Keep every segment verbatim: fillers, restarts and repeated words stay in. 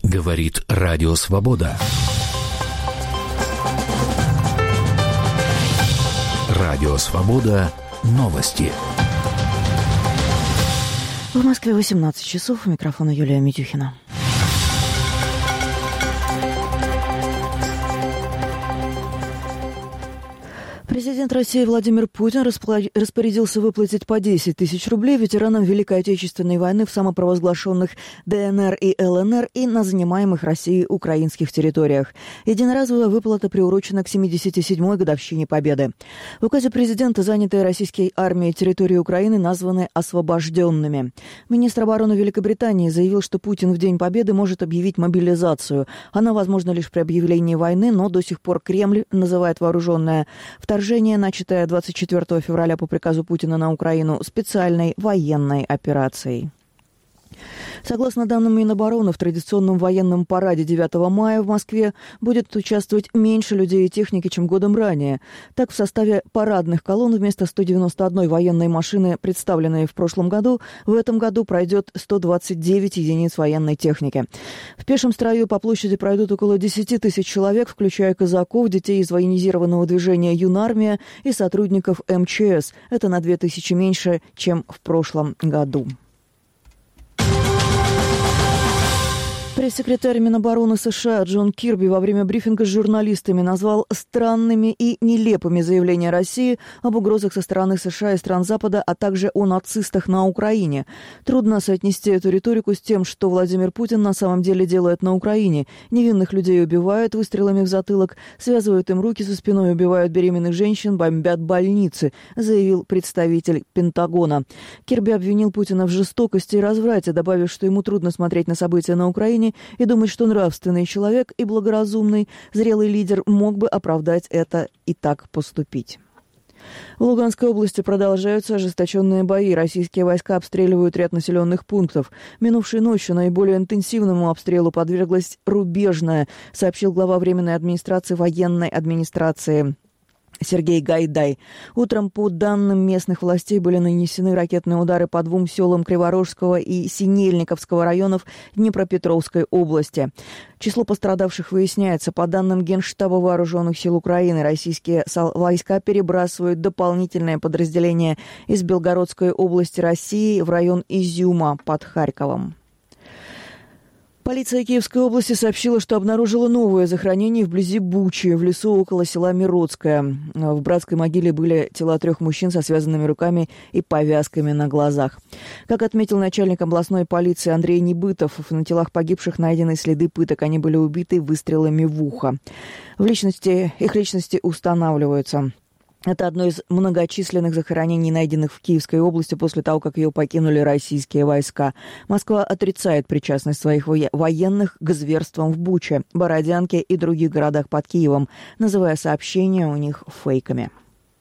Говорит Радио Свобода. Радио Свобода. Новости. В Москве восемнадцать часов. У микрофона Юлия Митюхина. Президент России Владимир Путин распорядился выплатить по десять тысяч рублей ветеранам Великой Отечественной войны в самопровозглашенных ДНР и ЛНР и на занимаемых Россией украинских территориях. Единоразовая выплата приурочена к семидесяти седьмой годовщине Победы. В указе президента занятые российской армией территории Украины названы освобожденными. Министр обороны Великобритании заявил, что Путин в День Победы может объявить мобилизацию. Она возможна лишь при объявлении войны, но до сих пор Кремль называет вооруженное вторжение, начатое двадцать четвёртого февраля по приказу Путина на Украину, специальной военной операцией. Согласно данным Минобороны, в традиционном военном параде девятого мая в Москве будет участвовать меньше людей и техники, чем годом ранее. Так, в составе парадных колонн вместо ста девяноста одной военной машины, представленной в прошлом году, в этом году пройдет сто двадцать девять единиц военной техники. В пешем строю по площади пройдут около десяти тысяч человек, включая казаков, детей из военизированного движения «Юнармия» и сотрудников эм че эс. Это на две тысячи меньше, чем в прошлом году. Пресс-секретарь Минобороны США Джон Кирби во время брифинга с журналистами назвал странными и нелепыми заявления России об угрозах со стороны США и стран Запада, а также о нацистах на Украине. Трудно соотнести эту риторику с тем, что Владимир Путин на самом деле делает на Украине. Невинных людей убивают выстрелами в затылок, связывают им руки за спиной, убивают беременных женщин, бомбят больницы, заявил представитель Пентагона. Кирби обвинил Путина в жестокости и разврате, добавив, что ему трудно смотреть на события на Украине и думать, что нравственный человек и благоразумный, зрелый лидер мог бы оправдать это и так поступить. В Луганской области продолжаются ожесточенные бои. Российские войска обстреливают ряд населенных пунктов. Минувшей ночью наиболее интенсивному обстрелу подверглась Рубежная, сообщил глава Временной администрации военной администрации Сергей Гайдай. Утром, по данным местных властей, были нанесены ракетные удары по двум селам Криворожского и Синельниковского районов Днепропетровской области. Число пострадавших выясняется. По данным Генштаба Вооруженных сил Украины, российские войска перебрасывают дополнительное подразделение из Белгородской области России в район Изюма под Харьковом. Полиция Киевской области сообщила, что обнаружила новое захоронение вблизи Бучи, в лесу около села Миродское. В братской могиле были тела трех мужчин со связанными руками и повязками на глазах. Как отметил начальник областной полиции Андрей Небытов, на телах погибших найдены следы пыток. Они были убиты выстрелами в ухо. В личности, их личности устанавливаются. Это одно из многочисленных захоронений, найденных в Киевской области после того, как ее покинули российские войска. Москва отрицает причастность своих военных к зверствам в Буче, Бородянке и других городах под Киевом, называя сообщения у них фейками.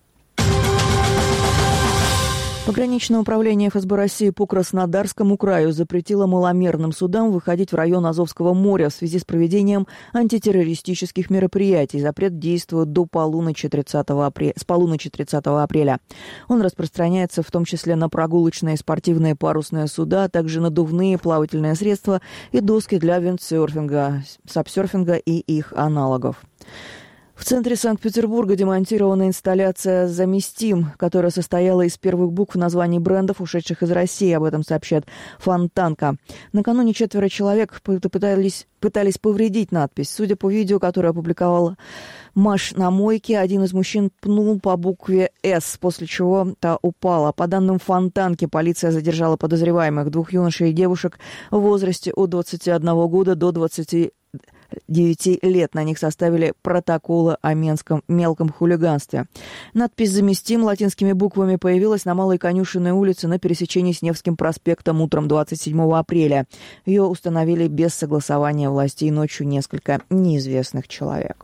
Пограничное управление эф эс бэ России по Краснодарскому краю запретило маломерным судам выходить в район Азовского моря в связи с проведением антитеррористических мероприятий. Запрет действует до полуночи тридцатого апреля, с полуночи тридцатого апреля. Он распространяется в том числе на прогулочные спортивные парусные суда, а также надувные плавательные средства и доски для виндсерфинга, сапсерфинга и их аналогов. В центре Санкт-Петербурга демонтирована инсталляция «Заместим», которая состояла из первых букв названий брендов, ушедших из России. Об этом сообщает Фонтанка. Накануне четверо человек пытались, пытались повредить надпись. Судя по видео, которое опубликовал Маш на мойке, один из мужчин пнул по букве «С», после чего та упала. По данным Фонтанки, полиция задержала подозреваемых, двух юношей и девушек в возрасте от двадцати одного года до двадцати девяти лет. На них составили протоколы о менском мелком хулиганстве. Надпись «Заместим» латинскими буквами появилась на Малой Конюшенной улице на пересечении с Невским проспектом утром двадцать седьмого апреля. Ее установили без согласования властей ночью несколько неизвестных человек.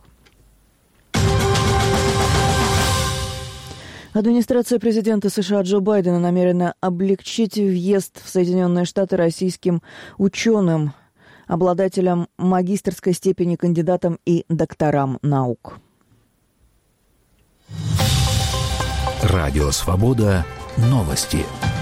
Администрация президента США Джо Байдена намерена облегчить въезд в Соединенные Штаты российским ученым, обладателям магистерской степени, кандидатам и докторам наук. Радио Свобода. Новости.